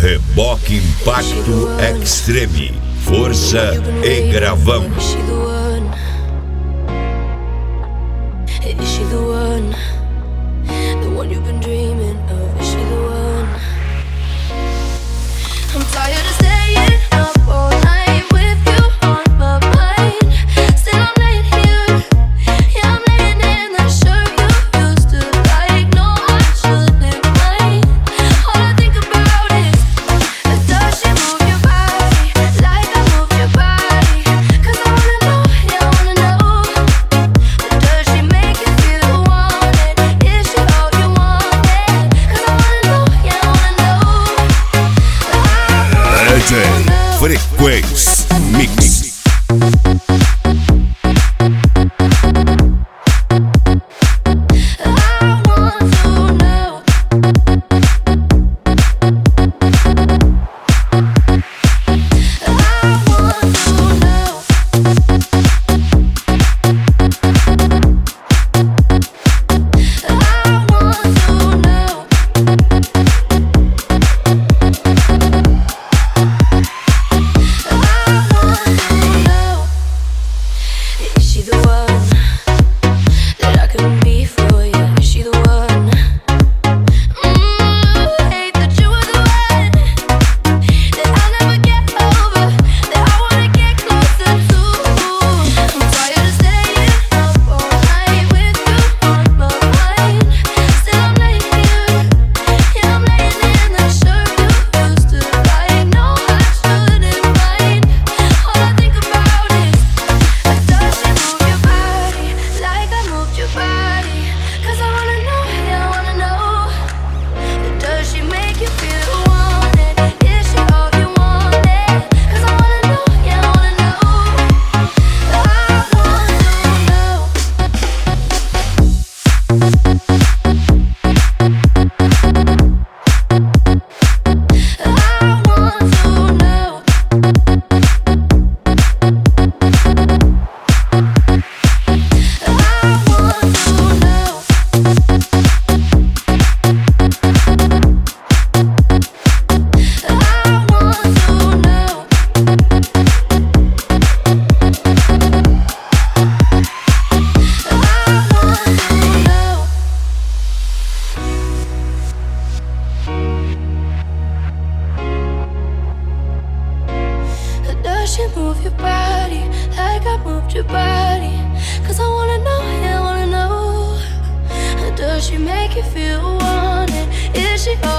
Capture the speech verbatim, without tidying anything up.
Reboque Impacto Extreme, força e gravão. Is she the one? Is she the one? The one you've been dreaming of. Is she the one? I'm tired of staying up all night with you on my mind. Still I'm laying here. Yeah, I'm laying in that shirt you used to like. No, I shouldn't mind. All I think about is, does she move your body like I move your body? 'Cause I wanna know, yeah, I wanna know. Does she make you feel wanted? Is she all you wanted? 'Cause I wanna know, yeah, I wanna know. D J Frequência Mix. Does she move your body like I moved your body? 'Cause I wanna know, yeah, I wanna know. Does she make you feel wanted? Is she